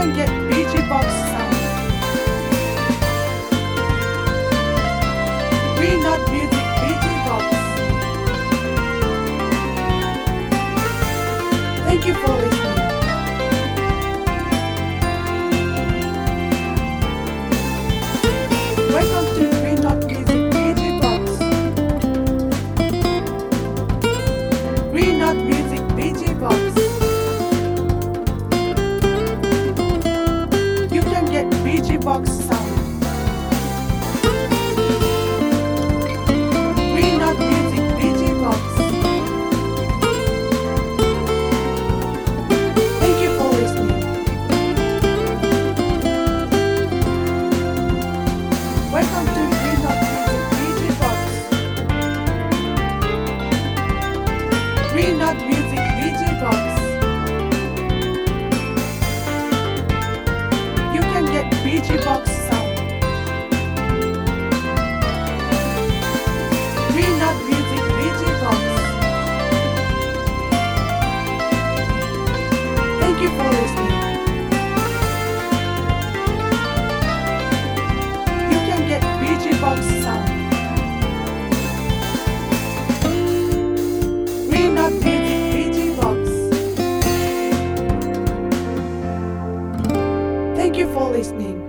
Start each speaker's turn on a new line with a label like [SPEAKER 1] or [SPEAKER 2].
[SPEAKER 1] can get BG Box sound. Green Dot Music BG Box. Thank you for listening. Welcome to Green Dot Music BG Box. Green Dot Music BG Box. You can get BG Box sound. Green Dot Music BG Box. Thank you for listening. Welcome to Green Dot Music BG Box. Green Dot Music BG Box. You can get BG Box sound. Green Dot Music BG Box. Thank you for listening. You can get BG Box sound. Green Dot Music BG Box. Thank you for listening.